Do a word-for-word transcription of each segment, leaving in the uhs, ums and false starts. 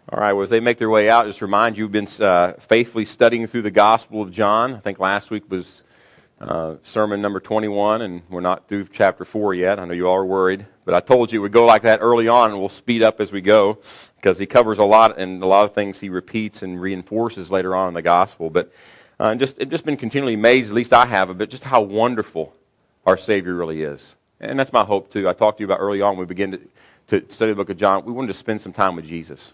All right, well, as they make their way out, just remind you, we've been uh, faithfully studying through the Gospel of John. I think last week was uh, sermon number twenty-one, and we're not through chapter four yet. I know you all are worried, but I told you it would go like that early on, and we'll speed up as we go, because he covers a lot, and a lot of things he repeats and reinforces later on in the Gospel. But uh, just I've just been continually amazed, at least I have, of it, just how wonderful our Savior really is. And that's my hope, too. I talked to you about early on when we began to, to study the book of John. We wanted to spend some time with Jesus.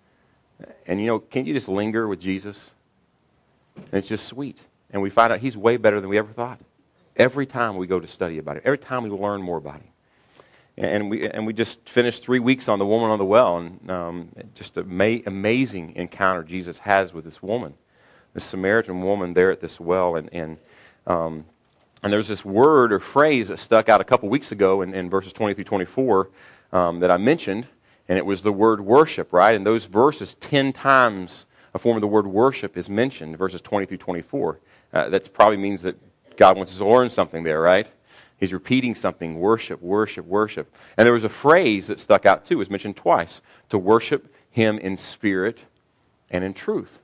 And, you know, can't you just linger with Jesus? And it's just sweet. And we find out he's way better than we ever thought. Every time we go to study about it. Every time we learn more about him. And we and we just finished three weeks on the woman on the well. And um, just an ama- amazing encounter Jesus has with this woman. This Samaritan woman there at this well. And and, um, and there's this word or phrase that stuck out a couple weeks ago in, in verses twenty through twenty-four um, that I mentioned. And it was the word worship, right? In those verses, ten times a form of the word worship is mentioned, verses twenty through twenty-four. Uh, that probably means that God wants us to learn something there, right? He's repeating something, worship, worship, worship. And there was a phrase that stuck out too, it was mentioned twice, to worship him in spirit and in truth.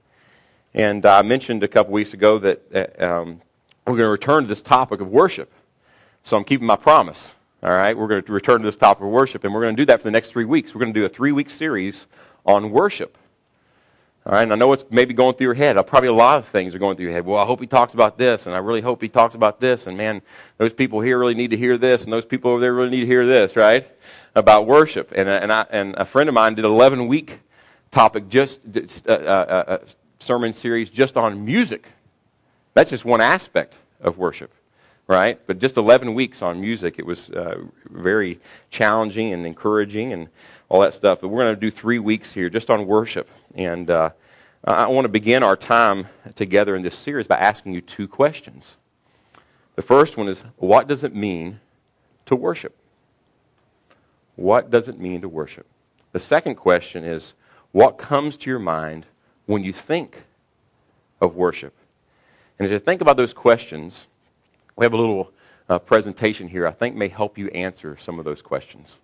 And I mentioned a couple weeks ago that uh, um, we're going to return to this topic of worship. So I'm keeping my promise. All right, we're going to return to this topic of worship, and we're going to do that for the next three weeks. We're going to do a three-week series on worship. All right, and I know it's maybe going through your head. Probably a lot of things are going through your head. Well, I hope he talks about this, and I really hope he talks about this, and man, those people here really need to hear this, and those people over there really need to hear this, right? About worship. And and, I, and a friend of mine did an eleven-week topic, just uh, uh, uh, sermon series just on music. That's just one aspect of worship. Right? But just eleven weeks on music, it was uh, very challenging and encouraging and all that stuff. But we're going to do three weeks here just on worship. And uh, I want to begin our time together in this series by asking you two questions. The first one is, what does it mean to worship? What does it mean to worship? The second question is, what comes to your mind when you think of worship? And as you think about those questions, we have a little uh, presentation here I think may help you answer some of those questions.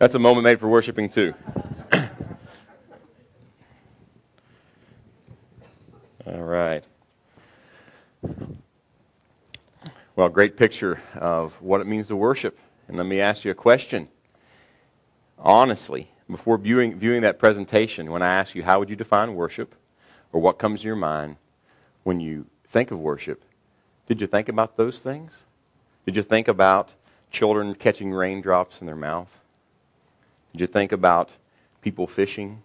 That's a moment made for worshiping too. All right. Well, great picture of what it means to worship. And let me ask you a question. Honestly, before viewing, viewing that presentation, when I ask you how would you define worship, or what comes to your mind when you think of worship, did you think about those things? Did you think about children catching raindrops in their mouth? Did you think about people fishing?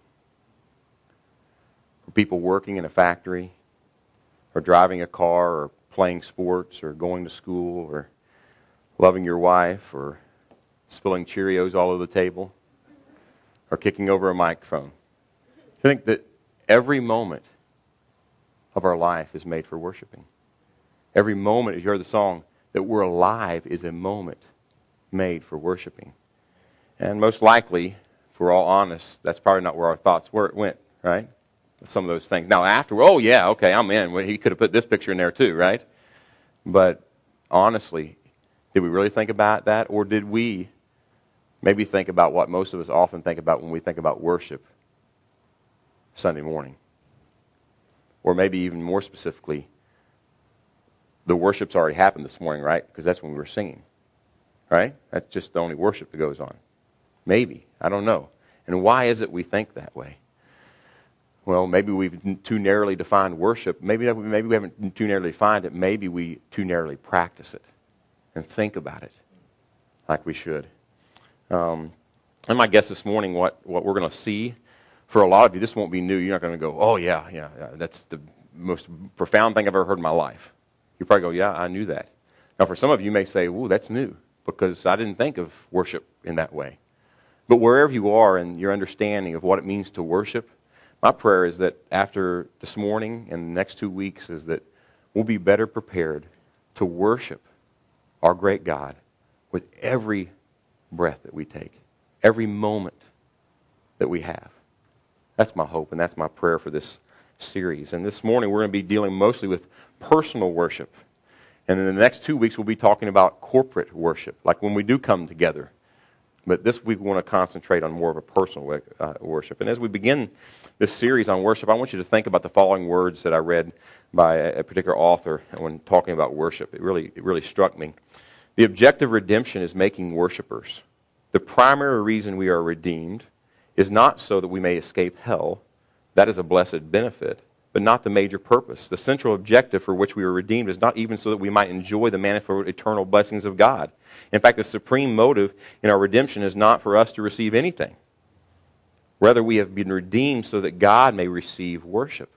Or people working in a factory? Or driving a car? Or playing sports? Or going to school? Or loving your wife? Or spilling Cheerios all over the table? Or kicking over a microphone? I think that every moment of our life is made for worshiping. Every moment, as you heard the song, that we're alive is a moment made for worshiping. And most likely, if we're all honest, that's probably not where our thoughts were, went, right? Some of those things. Now after, oh yeah, okay, I'm in. Well, he could have put this picture in there too, right? But honestly, did we really think about that? Or did we maybe think about what most of us often think about when we think about worship Sunday morning? Or maybe even more specifically, the worship's already happened this morning, right? Because that's when we were singing, right? That's just the only worship that goes on. Maybe. I don't know. And why is it we think that way? Well, maybe we've too narrowly defined worship. Maybe that, maybe we haven't too narrowly defined it. Maybe we too narrowly practice it and think about it like we should. Um, and my guess this morning, what, what we're going to see, for a lot of you, this won't be new. You're not going to go, oh, yeah, yeah, yeah, that's the most profound thing I've ever heard in my life. You probably go, yeah, I knew that. Now, for some of you, you may say, ooh, that's new, because I didn't think of worship in that way. But wherever you are in your understanding of what it means to worship, my prayer is that after this morning and the next two weeks is that we'll be better prepared to worship our great God with every breath that we take, every moment that we have. That's my hope, and that's my prayer for this series. And this morning we're going to be dealing mostly with personal worship. And in the next two weeks we'll be talking about corporate worship, like when we do come together. But this week we want to concentrate on more of a personal uh, worship. And as we begin this series on worship, I want you to think about the following words that I read by a, a particular author when talking about worship. It really, it really struck me. The objective of redemption is making worshipers. The primary reason we are redeemed is not so that we may escape hell. That is a blessed benefit, but not the major purpose. The central objective for which we were redeemed is not even so that we might enjoy the manifold eternal blessings of God. In fact, the supreme motive in our redemption is not for us to receive anything. Rather, we have been redeemed so that God may receive worship,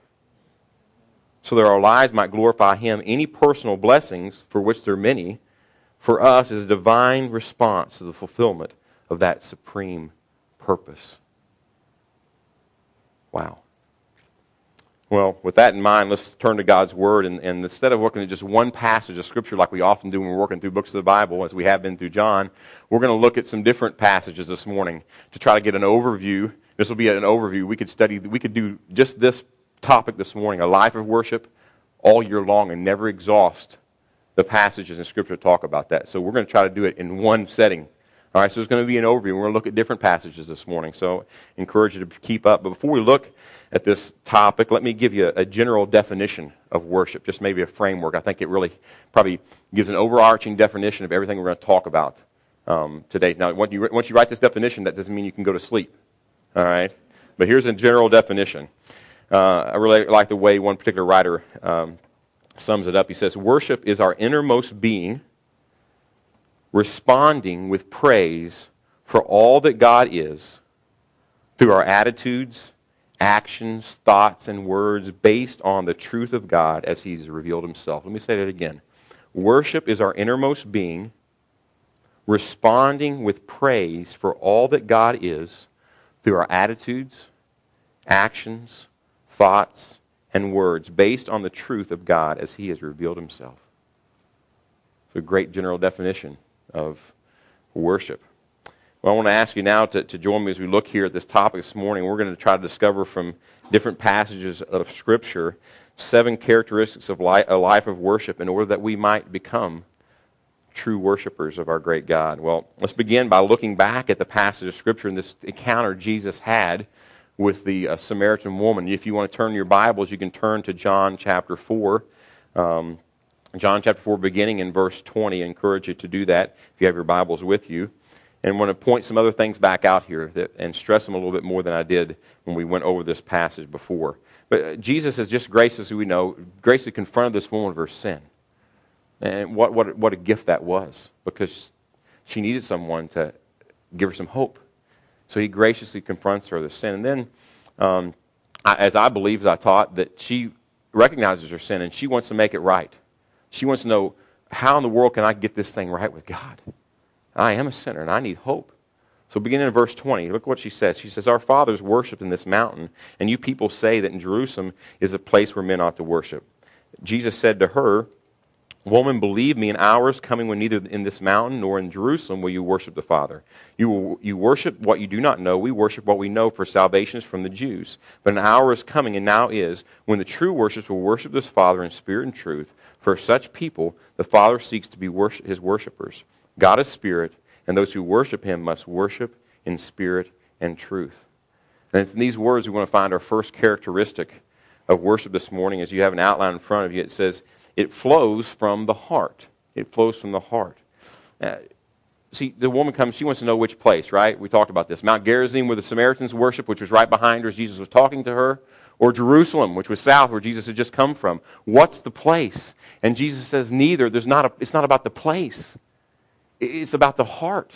so that our lives might glorify Him. Any personal blessings, for which there are many, for us is a divine response to the fulfillment of that supreme purpose. Wow. Well, with that in mind, let's turn to God's Word. And, and instead of looking at just one passage of Scripture like we often do when we're working through books of the Bible, as we have been through John, we're going to look at some different passages this morning to try to get an overview. This will be an overview. We could study, we could do just this topic this morning, a life of worship, all year long and never exhaust the passages in Scripture to talk about that. So we're going to try to do it in one setting. All right, so there's going to be an overview. We're going to look at different passages this morning, so I encourage you to keep up. But before we look at this topic, let me give you a, a general definition of worship, just maybe a framework. I think it really probably gives an overarching definition of everything we're going to talk about um, today. Now, once you, once you write this definition, that doesn't mean you can go to sleep, all right? But here's a general definition. Uh, I really like the way one particular writer um, sums it up. He says, worship is our innermost being responding with praise for all that God is through our attitudes, actions, thoughts, and words based on the truth of God as He's revealed Himself. Let me say that again. Worship is our innermost being responding with praise for all that God is through our attitudes, actions, thoughts, and words based on the truth of God as He has revealed Himself. It's a great general definition of worship. Well, I want to ask you now to, to join me as we look here at this topic this morning. We're going to try to discover from different passages of Scripture seven characteristics of li- a life of worship in order that we might become true worshipers of our great God? Well, let's begin by looking back at the passage of Scripture and this encounter Jesus had with the uh, Samaritan woman. If you want to turn your Bibles, you can turn to John chapter four. Um, John chapter four, beginning in verse twenty. I encourage you to do that if you have your Bibles with you. And I want to point some other things back out here that, and stress them a little bit more than I did when we went over this passage before. But Jesus has just graciously, we know, graciously confronted this woman of her sin. And what, what, what a gift that was, because she needed someone to give her some hope. So he graciously confronts her with the sin. And then, um, I, as I believe, as I taught, that she recognizes her sin and she wants to make it right. She wants to know, how in the world can I get this thing right with God? I am a sinner and I need hope. So beginning in verse twenty, look what she says. She says, our fathers worshipped in this mountain, and you people say that in Jerusalem is a place where men ought to worship. Jesus said to her, woman, believe me, an hour is coming when neither in this mountain nor in Jerusalem will you worship the Father. You will, you worship what you do not know. We worship what we know, for salvation is from the Jews. But an hour is coming, and now is, when the true worshippers will worship this Father in spirit and truth. For such people, the Father seeks to be worship, his worshipers. God is spirit, and those who worship him must worship in spirit and truth. And it's in these words we want to find our first characteristic of worship this morning. As you have an outline in front of you, it says, it flows from the heart. It flows from the heart. Uh, see, the woman comes, she wants to know which place, right? We talked about this. Mount Gerizim, where the Samaritans worship, which was right behind her as Jesus was talking to her, or Jerusalem, which was south, where Jesus had just come from. What's the place? And Jesus says, neither. There's not a, it's not about the place. It's about the heart.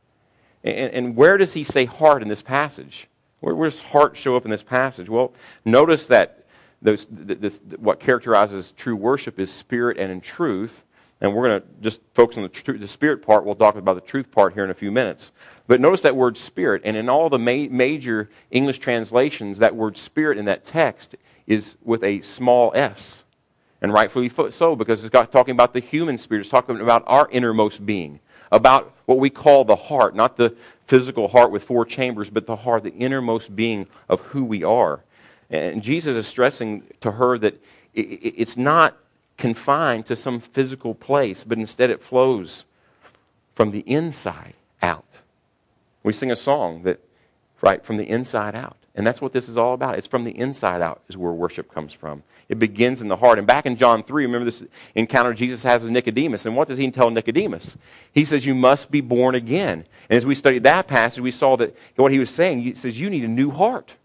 And, and where does he say heart in this passage? Where, where does heart show up in this passage? Well, notice that those, this, what characterizes true worship is spirit and in truth. And we're going to just focus on the, tr- the spirit part. We'll talk about the truth part here in a few minutes. But notice that word spirit. And in all the ma- major English translations, that word spirit in that text is with a small s. And rightfully so, because it's got, talking about the human spirit. It's talking about our innermost being. About what we call the heart, not the physical heart with four chambers, but the heart, the innermost being of who we are. And Jesus is stressing to her that it's not confined to some physical place, but instead it flows from the inside out. We sing a song that, right, from the inside out. And that's what this is all about. It's from the inside out is where worship comes from. It begins in the heart. And back in John three, remember this encounter Jesus has with Nicodemus. And what does he tell Nicodemus? He says, you must be born again. And as we studied that passage, we saw that what he was saying, he says, you need a new heart.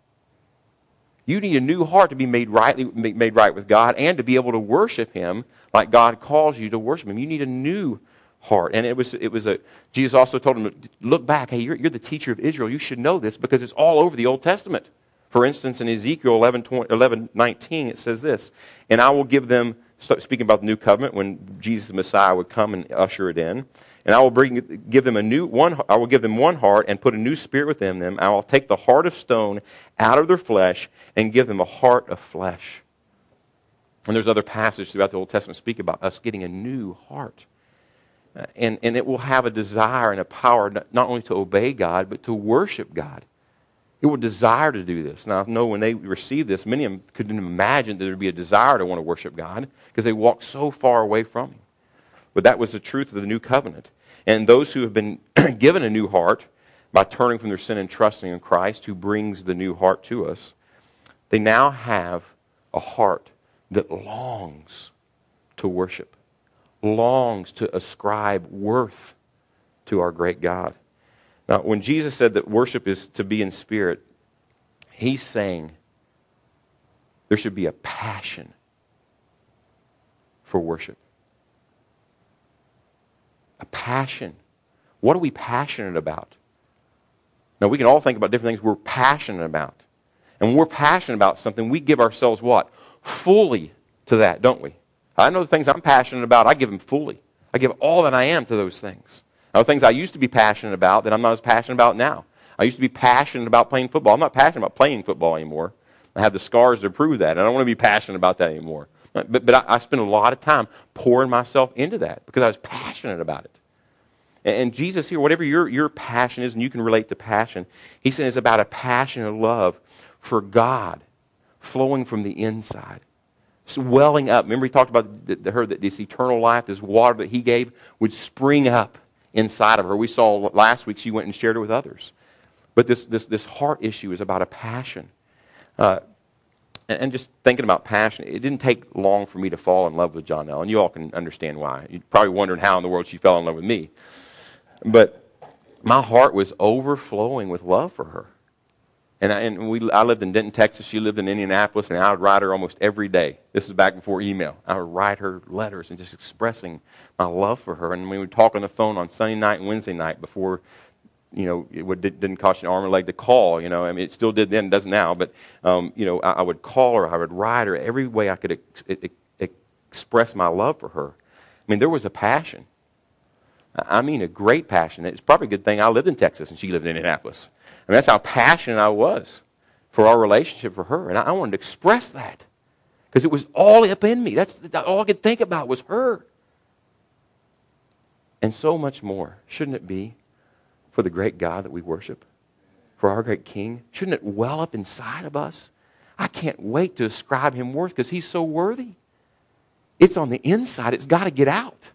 You need a new heart to be made right, made right with God and to be able to worship him like God calls you to worship him. You need a new heart. And it was, it was a, Jesus also told him, look back, hey, you're, you're the teacher of Israel. You should know this because it's all over the Old Testament. For instance, in Ezekiel eleven nineteen, it says this, and I will give them, speaking about the new covenant, when Jesus the Messiah would come and usher it in, and I will bring, give them a new one. I will give them one heart and put a new spirit within them. I will take the heart of stone out of their flesh and give them a heart of flesh. And there's other passages throughout the Old Testament speak about us getting a new heart. Uh, and, and it will have a desire and a power not only to obey God, but to worship God. It will desire to do this. Now, I know when they received this, many of them couldn't imagine that there would be a desire to want to worship God because they walked so far away from him. But that was the truth of the new covenant. And those who have been given a new heart by turning from their sin and trusting in Christ, who brings the new heart to us, they now have a heart that longs to worship, longs to ascribe worth to our great God. Now, when Jesus said that worship is to be in spirit, he's saying there should be a passion for worship. A passion. What are we passionate about? Now, we can all think about different things we're passionate about. And when we're passionate about something, we give ourselves what? Fully to that, don't we? I know the things I'm passionate about, I give them fully. I give all that I am to those things. Now, the things I used to be passionate about that I'm not as passionate about now. I used to be passionate about playing football. I'm not passionate about playing football anymore. I have the scars to prove that. And I don't want to be passionate about that anymore. But, but I, I spent a lot of time pouring myself into that because I was passionate about it. And, and Jesus here, whatever your, your passion is, and you can relate to passion, he said it's about a passion of love for God flowing from the inside. welling up. Remember he talked about the, the, her, that this eternal life, this water that he gave, would spring up inside of her. We saw last week she went and shared it with others. But this, this, this heart issue is about a passion. Uh, and, and just thinking about passion, it didn't take long for me to fall in love with Jonelle. And you all can understand why. You're probably wondering how in the world she fell in love with me. But my heart was overflowing with love for her. And, I, and we, I lived in Denton, Texas. She lived in Indianapolis, and I would write her almost every day. This is back before email. I would write her letters and just expressing my love for her. And we would talk on the phone on Sunday night and Wednesday night before, you know, it would, didn't cost you an arm and leg to call. You know, I mean, it still did then, it doesn't now. But, um, you know, I, I would call her, I would write her every way I could ex- ex- express my love for her. I mean, there was a passion. I mean, a great passion. It's probably a good thing I lived in Texas and she lived in Indianapolis. I mean, that's how passionate I was for our relationship for her. And I wanted to express that because it was all up in me. That's all I could think about was her. And so much more. Shouldn't it be for the great God that we worship? For our great King? Shouldn't it well up inside of us? I can't wait to ascribe him worth because he's so worthy. It's on the inside. It's got to get out.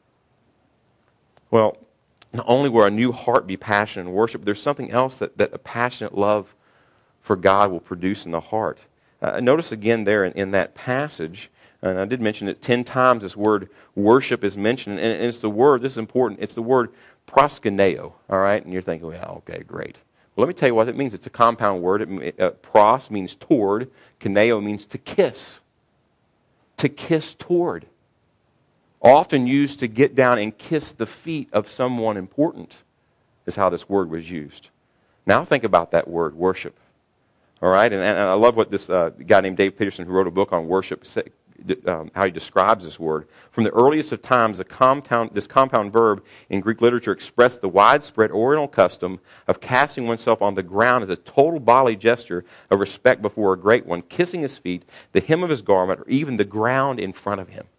Well, not only will our new heart be passionate in worship, there's something else that, that a passionate love for God will produce in the heart. Uh, notice again there in, in that passage, and I did mention it ten times, this word worship is mentioned, and, and it's the word, this is important, it's the word proskuneo, all right? And you're thinking, well, okay, great. Well, let me tell you what it means. It's a compound word. It, uh, pros means toward, kuneo means to kiss. To kiss toward. Often used to get down and kiss the feet of someone important is how this word was used. Now think about that word, worship. All right, and, and I love what this uh, guy named Dave Peterson, who wrote a book on worship, say, um, how he describes this word. From the earliest of times, the compound, this compound verb in Greek literature expressed the widespread Oriental custom of casting oneself on the ground as a total bodily gesture of respect before a great one, kissing his feet, the hem of his garment, or even the ground in front of him.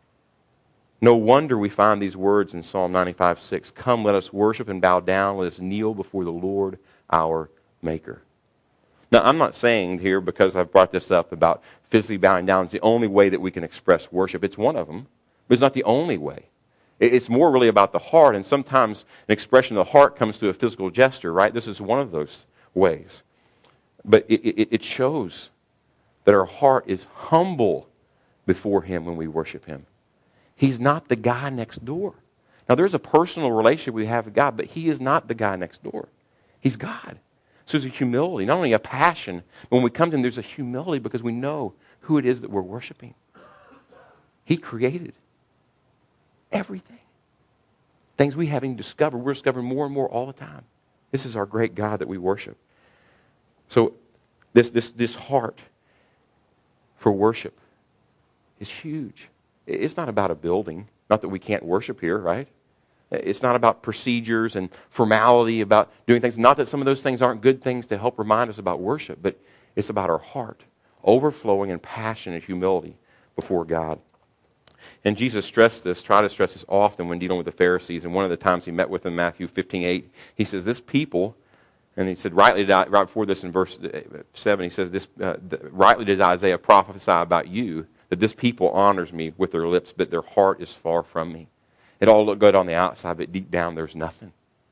No wonder we find these words in Psalm ninety-five six. Come, let us worship and bow down. Let us kneel before the Lord our Maker. Now, I'm not saying here, because I've brought this up about physically bowing down, it's the only way that we can express worship. It's one of them, but it's not the only way. It's more really about the heart, and sometimes an expression of the heart comes through a physical gesture, right? This is one of those ways. But it, it, it shows that our heart is humble before Him when we worship Him. He's not the guy next door. Now, there's a personal relationship we have with God, but He is not the guy next door. He's God. So there's a humility, not only a passion. But when we come to Him, there's a humility because we know who it is that we're worshiping. He created everything. Things we haven't discovered, we're discovering more and more all the time. This is our great God that we worship. So this, this, this heart for worship is huge. It's not about a building. Not that we can't worship here, right? It's not about procedures and formality about doing things. Not that some of those things aren't good things to help remind us about worship, but it's about our heart overflowing in passion and humility before God. And Jesus stressed this, tried to stress this often when dealing with the Pharisees. And one of the times He met with them in Matthew fifteen eight, He says, this people, and He said, rightly did I, right before this in verse seven, He says, this uh, rightly did Isaiah prophesy about you, that this people honors me with their lips, but their heart is far from me. It all looked good on the outside, but deep down there's nothing.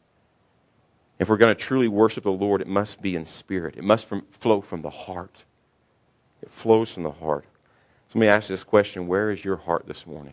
If we're going to truly worship the Lord, it must be in spirit. It must from, flow from the heart. It flows from the heart. So let me ask you this question. Where is your heart this morning?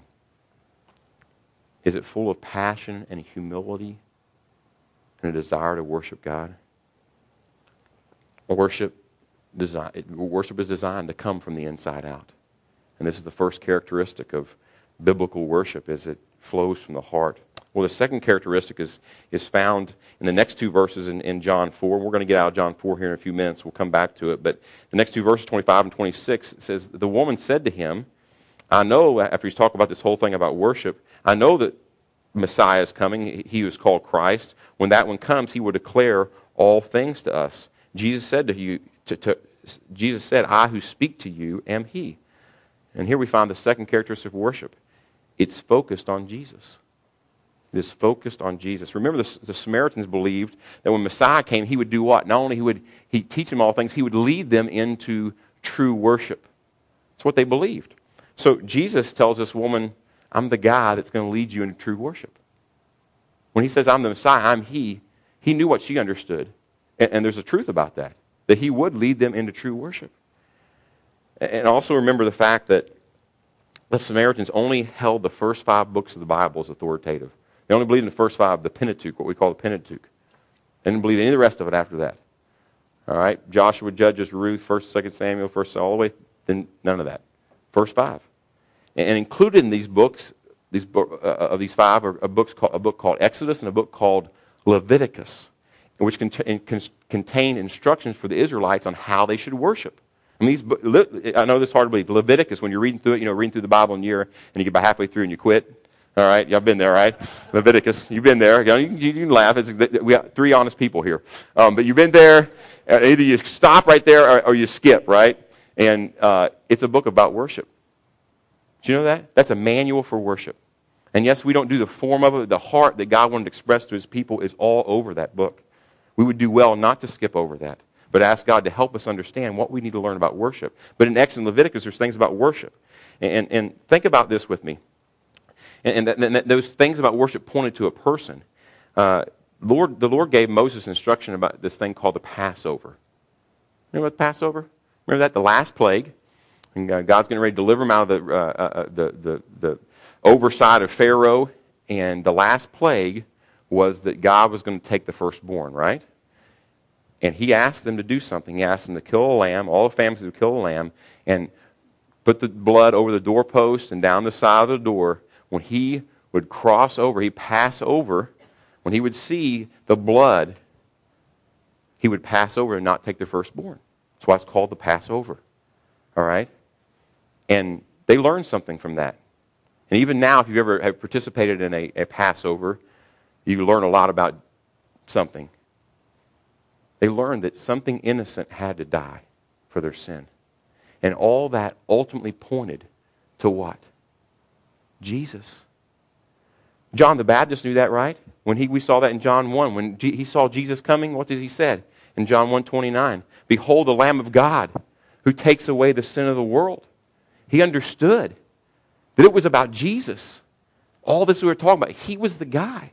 Is it full of passion and humility and a desire to worship God? Worship, design, worship is designed to come from the inside out. And this is the first characteristic of biblical worship, is it flows from the heart. Well, the second characteristic is, is found in the next two verses in, in John four. We're going to get out of John four here in a few minutes. We'll come back to it. But the next two verses, twenty-five and twenty-six, says, the woman said to Him, I know, after He's talking about this whole thing about worship, I know that Messiah is coming. He who is called Christ. When that one comes, He will declare all things to us. Jesus said to you, to, to, Jesus said, I who speak to you am He. And here we find the second characteristic of worship. It's focused on Jesus. It is focused on Jesus. Remember, the, the Samaritans believed that when Messiah came, He would do what? Not only he would He teach them all things, He would lead them into true worship. It's what they believed. So Jesus tells this woman, I'm the guy that's going to lead you into true worship. When he says, I'm the Messiah, I'm he, he knew what she understood. And, and there's a truth about that, that he would lead them into true worship. And also remember the fact that the Samaritans only held the first five books of the Bible as authoritative. They only believed in the first five, the Pentateuch, what we call the Pentateuch. They didn't believe any of the rest of it after that. All right? Joshua, Judges, Ruth, first, second Samuel, first, all the way, then none of that. First five. And included in these books, these uh, of these five, are a, books called, a book called Exodus and a book called Leviticus, which contain, contain instructions for the Israelites on how they should worship. I mean, these, I know this is hard to believe. Leviticus, when you're reading through it, you know, reading through the Bible in a year, and you get about halfway through and you quit. All right, y'all been there, right? Leviticus, you've been there. You, you, you can laugh. It's, we got three honest people here. Um, but you've been there. Uh, either you stop right there or, or you skip, right? And uh, it's a book about worship. Do you know that? That's a manual for worship. And yes, we don't do the form of it. The heart that God wanted to express to his people is all over that book. We would do well not to skip over that, but ask God to help us understand what we need to learn about worship. But in Exodus and Leviticus, there's things about worship. And, and, and think about this with me. And, and, that, and that those things about worship pointed to a person. Uh, Lord, the Lord gave Moses instruction about this thing called the Passover. Remember what Passover? Remember that? The last plague. And uh, God's getting ready to deliver them out of the, uh, uh, the, the, the oversight of Pharaoh. And the last plague was that God was going to take the firstborn, right? And he asked them to do something. He asked them to kill a lamb, all the families would kill a lamb, and put the blood over the doorpost and down the side of the door. When he would cross over, he'd pass over, when he would see the blood, he would pass over and not take the firstborn. That's why it's called the Passover. All right? And they learned something from that. And even now, if you've ever have participated in a, a Passover, you learn a lot about something. They learned that something innocent had to die for their sin. And all that ultimately pointed to what? Jesus. John the Baptist knew that, right? When he we saw that in John one. When G, he saw Jesus coming, what did he say? In John one twenty-nine, behold the Lamb of God who takes away the sin of the world. He understood that it was about Jesus. All this we were talking about, he was the guy.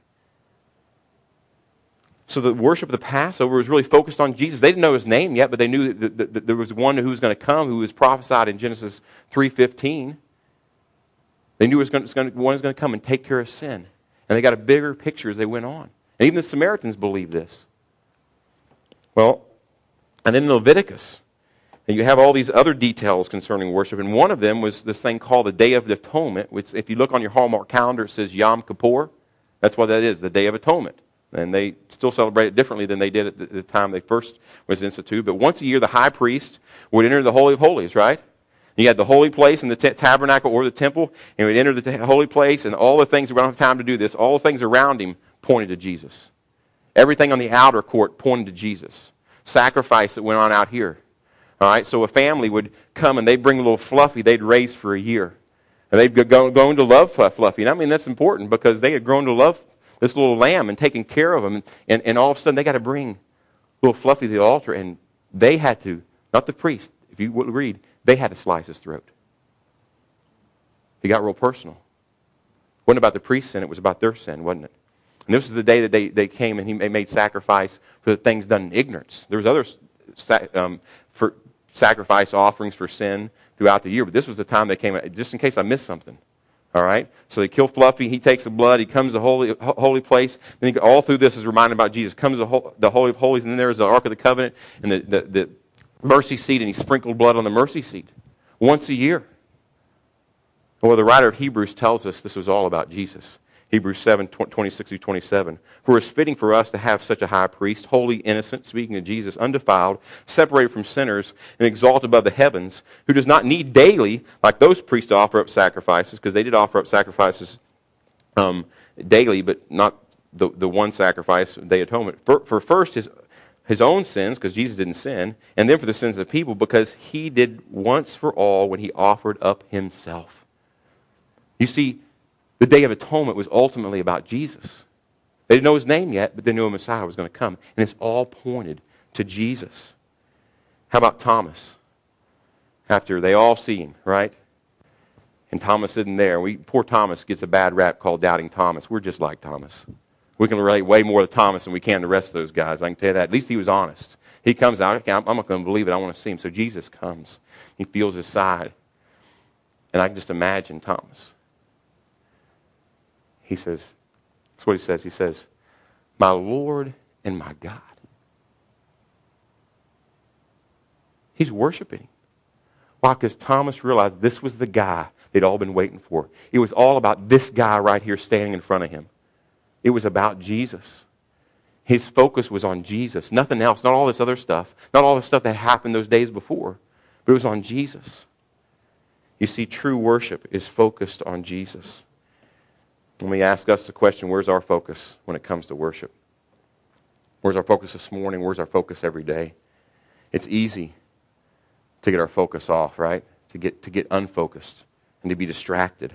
So the worship of the Passover was really focused on Jesus. They didn't know his name yet, but they knew that, that, that there was one who was going to come, who was prophesied in Genesis three fifteen. They knew it was going to, one was going to come and take care of sin. And they got a bigger picture as they went on. And even the Samaritans believed this. Well, and then in Leviticus, and you have all these other details concerning worship. And one of them was this thing called the Day of Atonement, which if you look on your Hallmark calendar, it says Yom Kippur. That's what that is, the Day of Atonement. And they still celebrate it differently than they did at the, the time they first was instituted. But once a year, the high priest would enter the Holy of Holies, right? You had the holy place in the t- tabernacle or the temple, and he would enter the t- holy place, and all the things, we don't have time to do this, all the things around him pointed to Jesus. Everything on the outer court pointed to Jesus. Sacrifice that went on out here. All right, so a family would come and they'd bring a little Fluffy they'd raised for a year. And they'd go, go to love Fluffy. And I mean, that's important because they had grown to love this little lamb and taking care of him. And, and, and all of a sudden, they got to bring little Fluffy to the altar. And they had to, not the priest, if you would read, they had to slice his throat. It got real personal. It wasn't about the priest's sin, it was about their sin, wasn't it? And this was the day that they, they came and he made sacrifice for the things done in ignorance. There was other um, for sacrifice offerings for sin throughout the year, but this was the time they came, just in case I missed something. All right? So they kill Fluffy, he takes the blood, he comes to the holy, holy place, then he, all through this is reminded about Jesus. Comes to the, the Holy of Holies, and then there's the Ark of the Covenant and the, the, the mercy seat, and he sprinkled blood on the mercy seat once a year. Well, the writer of Hebrews tells us this was all about Jesus. Hebrews seven, twenty-six through twenty-seven. For it is fitting for us to have such a high priest, holy, innocent, speaking of Jesus, undefiled, separated from sinners, and exalted above the heavens, who does not need daily, like those priests, to offer up sacrifices, because they did offer up sacrifices um, daily, but not the, the one sacrifice, Day of Atonement. For, for first, his, his own sins, because Jesus didn't sin, and then for the sins of the people, because he did once for all when he offered up himself. You see, the Day of Atonement was ultimately about Jesus. They didn't know his name yet, but they knew a Messiah was going to come. And it's all pointed to Jesus. How about Thomas? after they all see him, right? And Thomas isn't there. We, poor Thomas gets a bad rap called Doubting Thomas. We're just like Thomas. We can relate way more to Thomas than we can to the rest of those guys. I can tell you that. At least he was honest. He comes out, okay, I'm not going to believe it. I want to see him. So Jesus comes. He feels his side. And I can just imagine Thomas. He says, that's what he says. He says, my Lord and my God. He's worshiping him. Why? Because Thomas realized this was the guy they'd all been waiting for. It was all about this guy right here standing in front of him. It was about Jesus. His focus was on Jesus. Nothing else. Not all this other stuff. Not all the stuff that happened those days before. But it was on Jesus. You see, true worship is focused on Jesus. Let me ask us the question, where's our focus when it comes to worship? Where's our focus this morning? Where's our focus every day? It's easy to get our focus off, right? To get to get unfocused and to be distracted.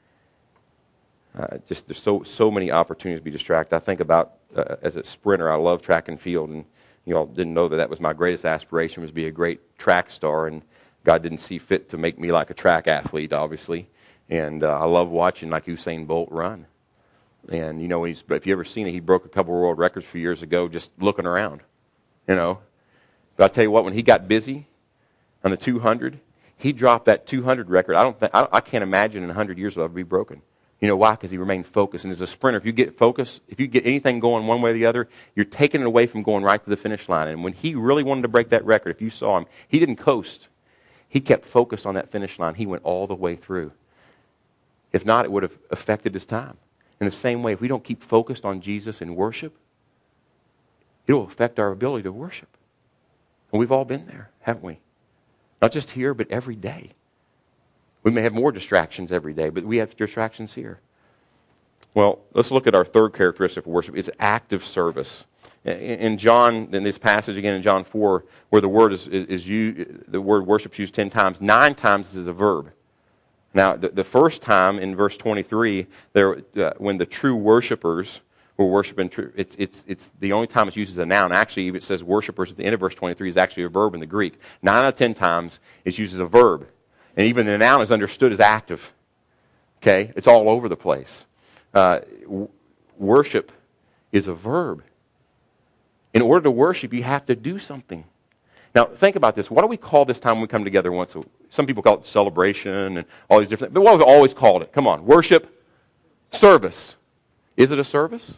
Uh, just there's so so many opportunities to be distracted. I think about uh, as a sprinter, I love track and field, and you all didn't know that that was my greatest aspiration, was to be a great track star, and God didn't see fit to make me like a track athlete, obviously. And uh, I love watching like Usain Bolt run. And you know, he's, if you ever seen it, he broke a couple of world records a few years ago just looking around. You know, but I tell you what, when he got busy on the two hundred, he dropped that two hundred record. I don't think I, I can't imagine in one hundred years it'll ever be broken. You know why? Because he remained focused. And as a sprinter, if you get focused, if you get anything going one way or the other, you're taking it away from going right to the finish line. And when he really wanted to break that record, if you saw him, he didn't coast. He kept focused on that finish line. He went all the way through. If not, it would have affected his time. In the same way, if we don't keep focused on Jesus in worship, it will affect our ability to worship. And we've all been there, haven't we? Not just here, but every day. We may have more distractions every day, but we have distractions here. Well, let's look at our third characteristic of worship. It's active service. In John, in this passage again in John four, where the word is, is, is used, the word worship is used ten times, nine times is a verb. Now, the, the first time in verse twenty-three, there, uh, when the true worshipers were worshiping, it's, it's, it's the only time it's used as a noun. Actually, it says worshipers at the end of verse twenty-three is actually a verb in the Greek. Nine out of ten times it's used as a verb. And even the noun is understood as active. Okay? It's all over the place. Uh, w- worship is a verb. In order to worship, you have to do something. Now, think about this. What do we call this time when we come together once a week? Some people call it celebration and all these different things. But what have we always called it? Come on. Worship, service. Is it a service?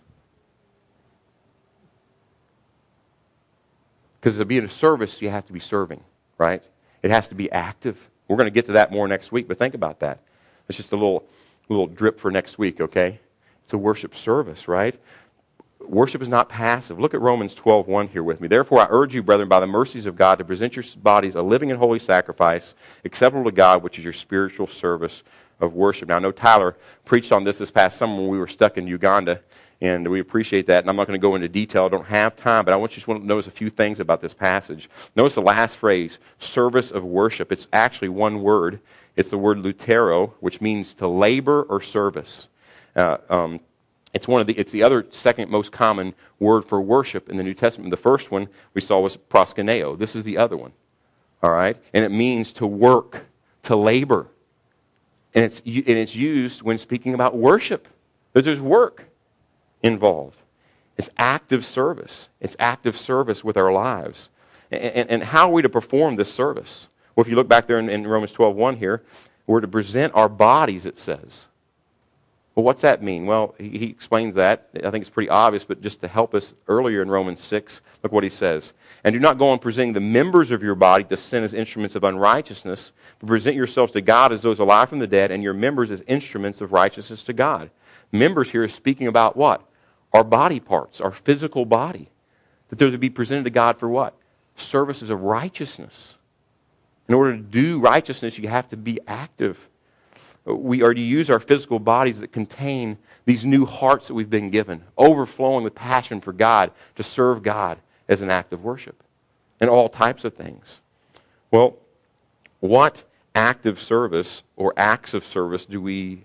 Because to be in a service, you have to be serving, right? It has to be active. We're going to get to that more next week, but think about that. It's just a little, little drip for next week, okay? It's a worship service, right? Worship is not passive. Look at Romans twelve one here with me. Therefore, I urge you, brethren, by the mercies of God, to present your bodies a living and holy sacrifice, acceptable to God, which is your spiritual service of worship. Now, I know Tyler preached on this this past summer when we were stuck in Uganda, and we appreciate that. And I'm not going to go into detail. I don't have time, but I want you to notice a few things about this passage. Notice the last phrase, service of worship. It's actually one word. It's the word lutero, which means to labor or service. Uh, um, It's one of the. It's the other second most common word for worship in the New Testament. The first one we saw was proskuneo. This is the other one. All right, and it means to work, to labor, and it's and it's used when speaking about worship. But there's work involved. It's active service. It's active service with our lives. And, and, and how are we to perform this service? Well, if you look back there in, in Romans twelve one here, we're to present our bodies. It says. Well, what's that mean? Well, he, he explains that. I think it's pretty obvious, but just to help us earlier in Romans six, look what he says. And do not go on presenting the members of your body to sin as instruments of unrighteousness, but present yourselves to God as those alive from the dead, and your members as instruments of righteousness to God. Members here is speaking about what? Our body parts, our physical body. That they're to be presented to God for what? Services of righteousness. In order to do righteousness, you have to be active. We are to use our physical bodies that contain these new hearts that we've been given, overflowing with passion for God, to serve God as an act of worship, and all types of things. Well, what active service or acts of service do we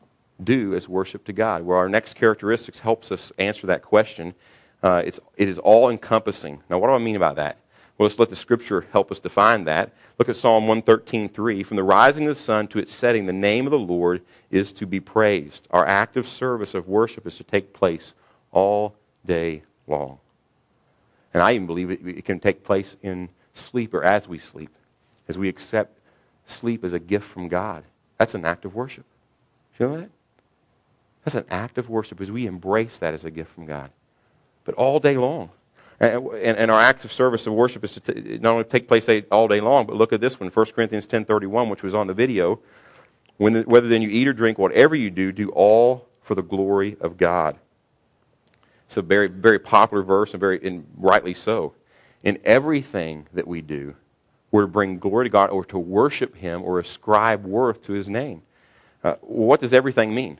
do as worship to God? Well, our next characteristics helps us answer that question. Uh, it's, it is all-encompassing. Now, what do I mean by that? Well, let's let the Scripture help us define that. Look at Psalm one thirteen, three. From the rising of the sun to its setting, the name of the Lord is to be praised. Our active service of worship is to take place all day long. And I even believe it, it can take place in sleep or as we sleep, as we accept sleep as a gift from God. That's an act of worship. You know that? That's an act of worship as we embrace that as a gift from God. But all day long. And, and, and our act of service of worship is to t- not only take place all day long, but look at this one, First Corinthians ten thirty-one, which was on the video. When the, whether then you eat or drink, whatever you do, do all for the glory of God. It's a very, very popular verse, and very, and rightly so. In everything that we do, we're to bring glory to God or to worship Him or ascribe worth to His name. Uh, what does everything mean?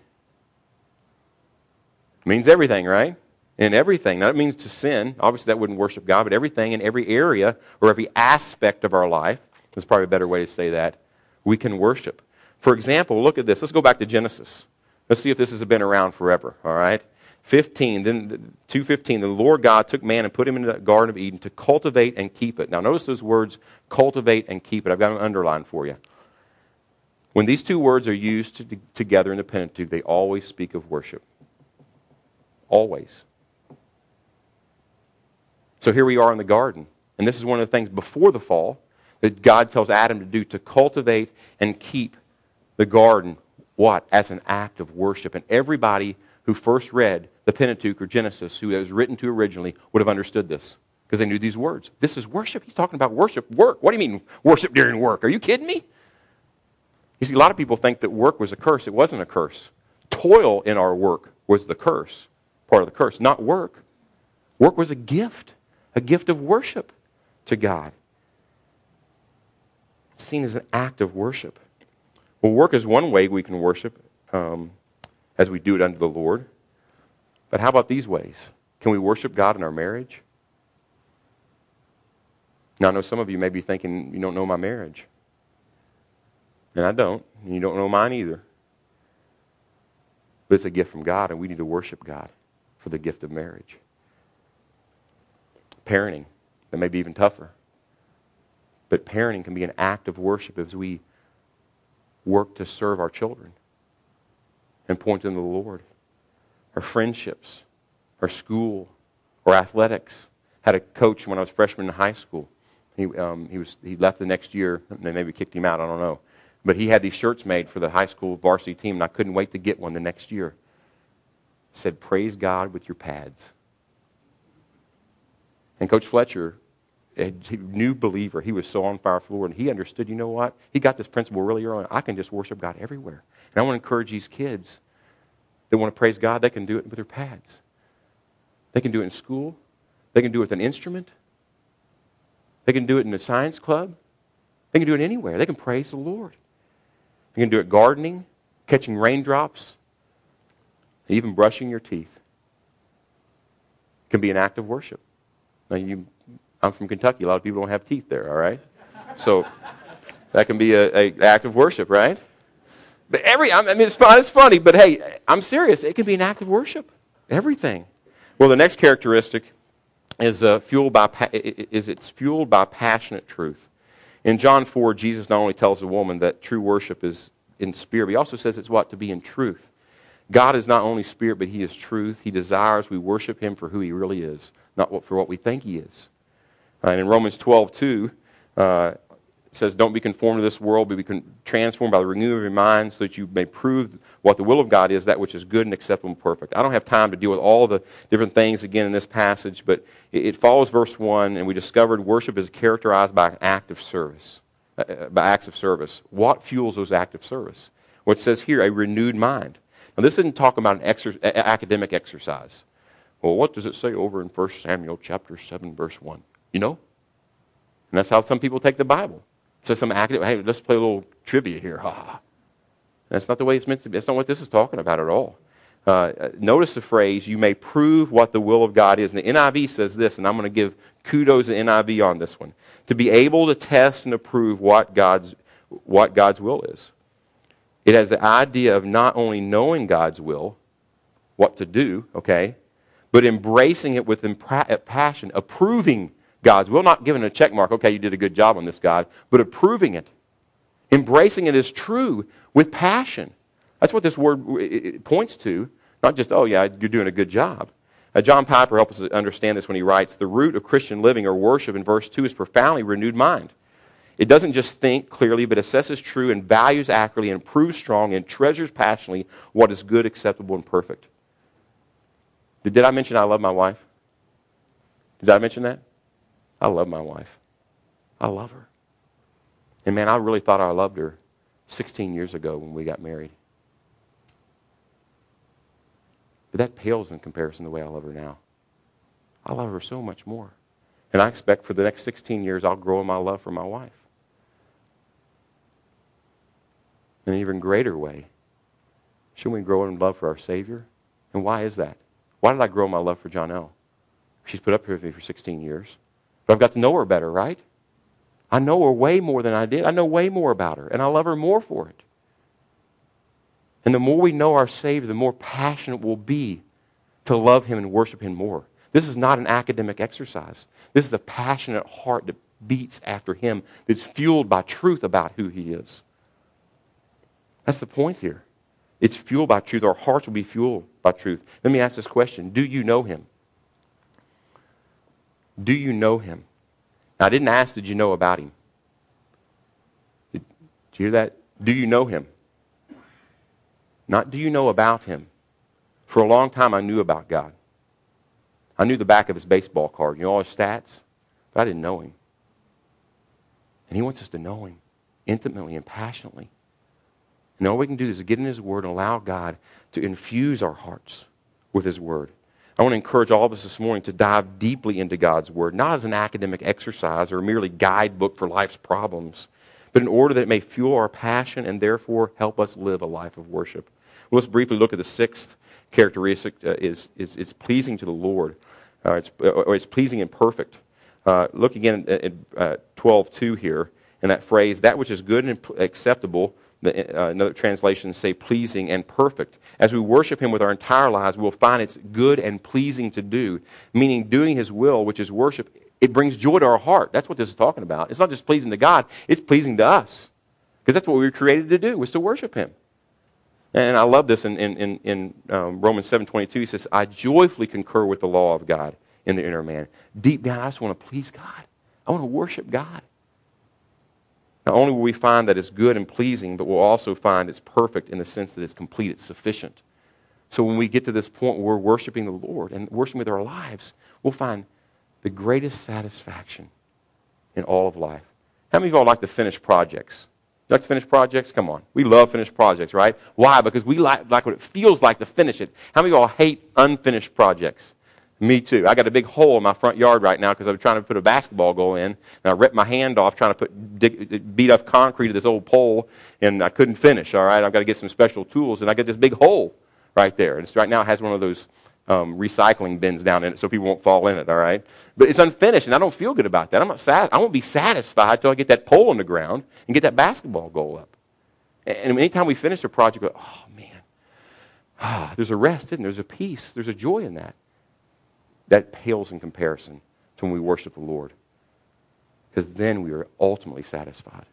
It means everything, right? In everything. Now, it means to sin. Obviously, that wouldn't worship God, but everything in every area or every aspect of our life, that's probably a better way to say that, we can worship. For example, look at this. Let's go back to Genesis. Let's see if this has been around forever, all right? fifteen, then two fifteen, the Lord God took man and put him in the Garden of Eden to cultivate and keep it. Now, notice those words, cultivate and keep it. I've got them underlined for you. When these two words are used to, together in the Pentateuch, they always speak of worship. Always. So here we are in the garden. And this is one of the things before the fall that God tells Adam to do, to cultivate and keep the garden. What? As an act of worship. And everybody who first read the Pentateuch or Genesis, who it was written to originally, would have understood this. Because they knew these words. This is worship. He's talking about worship. Work. What do you mean worship during work? Are you kidding me? You see, a lot of people think that work was a curse. It wasn't a curse. Toil in our work was the curse. Part of the curse. Not work. Work was a gift. A gift of worship to God. It's seen as an act of worship. Well, work is one way we can worship um, as we do it unto the Lord. But how about these ways? Can we worship God in our marriage? Now, I know some of you may be thinking, you don't know my marriage. And I don't. And you don't know mine either. But it's a gift from God, and we need to worship God for the gift of marriage. Parenting, that may be even tougher. But parenting can be an act of worship as we work to serve our children and point them to the Lord. Our friendships, our school, our athletics. Had a coach when I was a freshman in high school. He um, he was he left the next year, and they maybe kicked him out, I don't know. But he had these shirts made for the high school varsity team, and I couldn't wait to get one the next year. He said, "Praise God with your pads." And Coach Fletcher, a new believer, he was so on fire for the Lord, and he understood, you know what? He got this principle really early on. I can just worship God everywhere. And I want to encourage these kids that want to praise God, they can do it with their pads. They can do it in school. They can do it with an instrument. They can do it in a science club. They can do it anywhere. They can praise the Lord. They can do it gardening, catching raindrops, even brushing your teeth. It can be an act of worship. Now, you, I'm from Kentucky. A lot of people don't have teeth there, all right? So that can be an act of worship, right? But every, I mean, it's fun, it's funny, but hey, I'm serious. It can be an act of worship. Everything. Well, the next characteristic is uh, fueled by is it's fueled by passionate truth. In John four, Jesus not only tells the woman that true worship is in spirit, but he also says it's what? To be in truth. God is not only spirit, but he is truth. He desires we worship him for who he really is, not for what we think he is. And in Romans twelve two, uh, it says, "Don't be conformed to this world, but be transformed by the renewing of your mind, so that you may prove what the will of God is, that which is good and acceptable and perfect." I don't have time to deal with all the different things again in this passage, but it, it follows verse one, and we discovered worship is characterized by an act of service, uh, by acts of service. What fuels those acts of service? What it says here, a renewed mind. Now, this isn't talking about an exer- academic exercise. Well, what does it say over in First Samuel chapter seven, verse one? You know? And that's how some people take the Bible. So some academic, hey, let's play a little trivia here. Ha. That's not the way it's meant to be. That's not what this is talking about at all. Uh, notice the phrase, you may prove what the will of God is. And the N I V says this, and I'm going to give kudos to the N I V on this one. To be able to test and approve what God's, what God's will is. It has the idea of not only knowing God's will, what to do, okay, but embracing it with impra- passion, approving God's will, not giving a check mark, okay, you did a good job on this, God, but approving it, embracing it as true with passion. That's what this word it points to, not just, oh yeah, you're doing a good job. Uh, John Piper helps us understand this when he writes, the root of Christian living or worship in verse two is profoundly renewed mind. It doesn't just think clearly, but assesses true and values accurately and proves strong and treasures passionately what is good, acceptable, and perfect. Did, did I mention I love my wife? Did I mention that? I love my wife. I love her. And man, I really thought I loved her sixteen years ago when we got married. But that pales in comparison to the way I love her now. I love her so much more. And I expect for the next sixteen years I'll grow in my love for my wife. In an even greater way, shouldn't we grow in love for our Savior? And why is that? Why did I grow in my love for Jonelle? She's put up here with me for sixteen years. But I've got to know her better, right? I know her way more than I did. I know way more about her, and I love her more for it. And the more we know our Savior, the more passionate we'll be to love Him and worship Him more. This is not an academic exercise. This is a passionate heart that beats after Him, that's fueled by truth about who He is. That's the point here. It's fueled by truth. Our hearts will be fueled by truth. Let me ask this question. Do you know Him? Do you know Him? Now, I didn't ask, did you know about Him? Did, did you hear that? Do you know Him? Not do you know about Him. For a long time, I knew about God. I knew the back of His baseball card. You know all His stats? But I didn't know Him. And He wants us to know Him intimately and passionately. And all we can do is get in His Word and allow God to infuse our hearts with His Word. I want to encourage all of us this morning to dive deeply into God's Word, not as an academic exercise or merely guidebook for life's problems, but in order that it may fuel our passion and therefore help us live a life of worship. Well, let's briefly look at the sixth characteristic, uh, is, is, is pleasing to the Lord, uh, it's, or it's pleasing and perfect. Uh, look again at uh, twelve two here, in that phrase, that which is good and acceptable. The, uh, another translation say pleasing and perfect. As we worship Him with our entire lives, we'll find it's good and pleasing to do, meaning doing His will, which is worship. It brings joy to our heart. That's what this is talking about. It's not just pleasing to God, it's pleasing to us. Because that's what we were created to do, was to worship Him. And I love this in, in, in, in um, Romans seven twenty-two. He says, I joyfully concur with the law of God in the inner man. Deep down, I just want to please God. I want to worship God. Not only will we find that it's good and pleasing, but we'll also find it's perfect in the sense that it's complete, it's sufficient. So when we get to this point where we're worshiping the Lord and worshiping with our lives, we'll find the greatest satisfaction in all of life. How many of y'all like to finish projects? You like to finish projects? Come on. We love finished projects, right? Why? Because we like, like what it feels like to finish it. How many of y'all hate unfinished projects? Me too. I got a big hole in my front yard right now because I was trying to put a basketball goal in, and I ripped my hand off trying to put dig, beat up concrete to this old pole, and I couldn't finish. All right, I've got to get some special tools, and I get this big hole right there. And it's, right now it has one of those um, recycling bins down in it, so people won't fall in it. All right, but it's unfinished, and I don't feel good about that. I'm not sad. I won't be satisfied until I get that pole on the ground and get that basketball goal up. And anytime we finish a project, we go, oh man, ah, there's a rest, isn't there? There's a peace. There's a joy in that. That pales in comparison to when we worship the Lord. Because then we are ultimately satisfied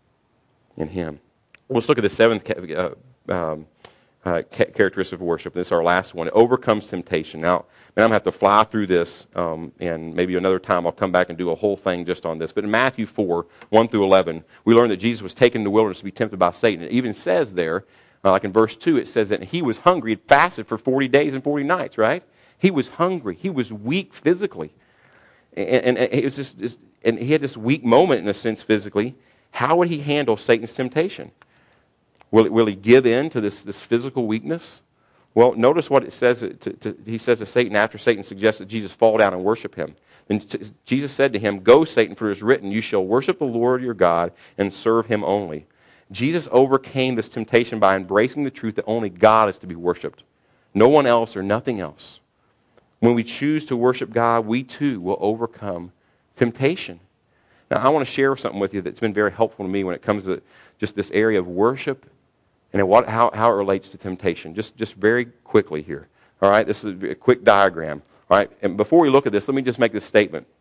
in Him. Let's look at the seventh uh, um, uh, characteristic of worship. This is our last one. It overcomes temptation. Now, man, I'm going to have to fly through this, um, and maybe another time I'll come back and do a whole thing just on this. But in Matthew four, one through eleven, we learn that Jesus was taken in the wilderness to be tempted by Satan. It even says there, uh, like in verse two, it says that He was hungry and fasted for forty days and forty nights, right? He was hungry. He was weak physically. And, and, and, it was just, just, and he had this weak moment, in a sense, physically. How would he handle Satan's temptation? Will, will he give in to this, this physical weakness? Well, notice what it says. To, to, he says to Satan after Satan suggests that Jesus fall down and worship him. Then t- Jesus said to him, go, Satan, for it is written, you shall worship the Lord your God and serve Him only. Jesus overcame this temptation by embracing the truth that only God is to be worshipped. No one else or nothing else. When we choose to worship God, we too will overcome temptation. Now, I want to share something with you that's been very helpful to me when it comes to just this area of worship and what, how, how it relates to temptation. Just, just very quickly here. All right, this is a quick diagram. All right, and before we look at this, let me just make this statement.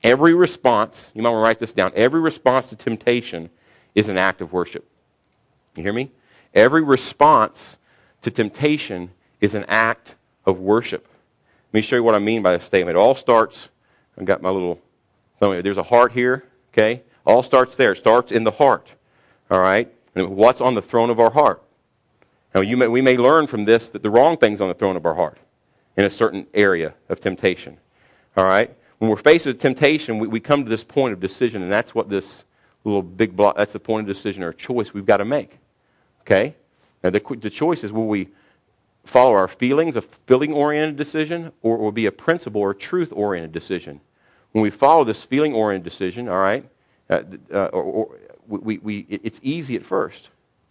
Every response, you might want to write this down, every response to temptation is an act of worship. You hear me? Every response to temptation is an act of worship. Let me show you what I mean by this statement. It all starts, I've got my little, there's a heart here, okay? All starts there. It starts in the heart, all right? And what's on the throne of our heart? Now, you may, we may learn from this that the wrong thing's on the throne of our heart in a certain area of temptation, all right? When we're faced with temptation, we, we come to this point of decision, and that's what this little big block, that's the point of decision or a choice we've got to make, okay? Now, the, the choice is, will we follow our feelings, a feeling-oriented decision, or it will be a principle or truth-oriented decision? When we follow this feeling-oriented decision, all right, uh, uh, or, or we, we, it's easy at first,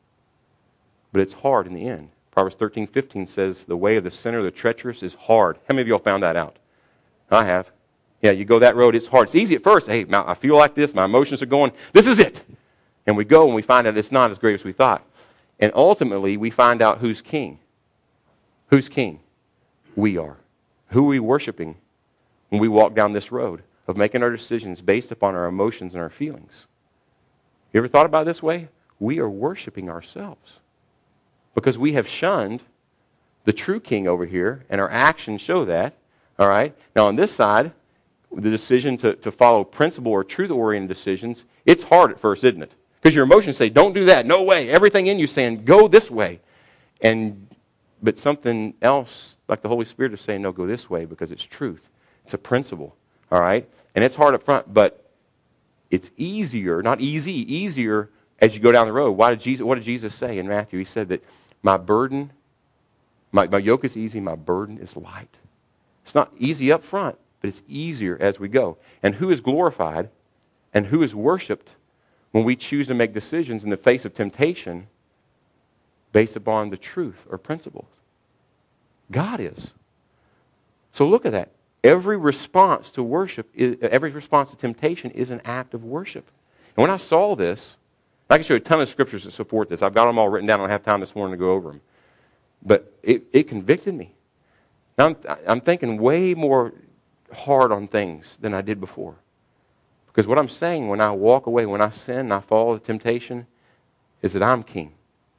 but it's hard in the end. Proverbs thirteen fifteen says, the way of the sinner, the treacherous, is hard. How many of y'all found that out? I have. Yeah, you go that road, it's hard. It's easy at first. Hey, I feel like this, my emotions are going, this is it. And we go and we find out it's not as great as we thought. And ultimately, we find out who's king. Who's king? We are. Who are we worshiping when we walk down this road of making our decisions based upon our emotions and our feelings? You ever thought about it this way? We are worshiping ourselves because we have shunned the true king over here, and our actions show that. All right? Now, on this side, the decision to, to follow principle or truth-oriented decisions, it's hard at first, isn't it? Because your emotions say, don't do that, no way. Everything in you saying, go this way. And But something else, like the Holy Spirit is saying, no, go this way because it's truth. It's a principle, all right? And it's hard up front, but it's easier, not easy, easier as you go down the road. Why did Jesus, what did Jesus say in Matthew? He said that my burden, my, my yoke is easy, my burden is light. It's not easy up front, but it's easier as we go. And who is glorified and who is worshiped when we choose to make decisions in the face of temptation based upon the truth or principles? God is. So look at that. Every response to worship, is, every response to temptation is an act of worship. And when I saw this, I can show you a ton of scriptures that support this. I've got them all written down. I don't have time this morning to go over them. But it, it convicted me. Now I'm, I'm thinking way more hard on things than I did before. Because what I'm saying when I walk away, when I sin and I fall to temptation, is that I'm king.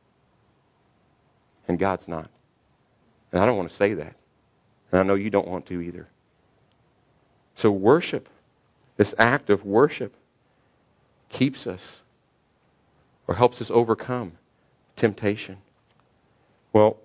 And God's not. And I don't want to say that. And I know you don't want to either. So worship, this act of worship, keeps us or helps us overcome temptation. Well,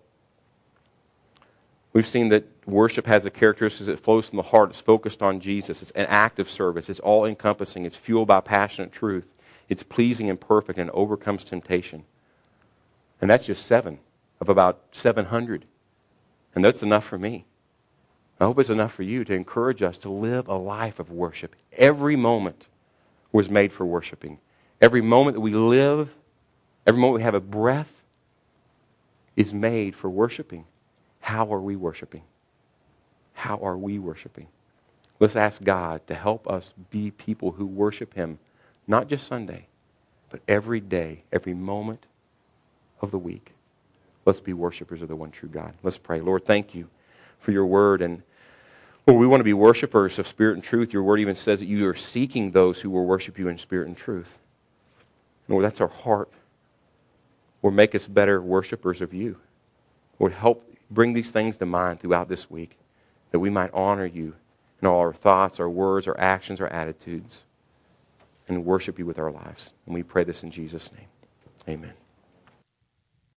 we've seen that worship has a characteristic that flows from the heart. It's focused on Jesus. It's an act of service. It's all-encompassing. It's fueled by passionate truth. It's pleasing and perfect and overcomes temptation. And that's just seven of about seven hundred. And that's enough for me. I hope it's enough for you to encourage us to live a life of worship. Every moment was made for worshiping. Every moment that we live, every moment we have a breath is made for worshiping. How are we worshiping? How are we worshiping? Let's ask God to help us be people who worship Him, not just Sunday, but every day, every moment of the week. Let's be worshipers of the one true God. Let's pray. Lord, thank you for your word. And Lord, we want to be worshipers of spirit and truth. Your word even says that you are seeking those who will worship you in spirit and truth. Lord, that's our heart. Lord, make us better worshipers of you. Lord, help bring these things to mind throughout this week, that we might honor you in all our thoughts, our words, our actions, our attitudes, and worship you with our lives. And we pray this in Jesus' name. Amen.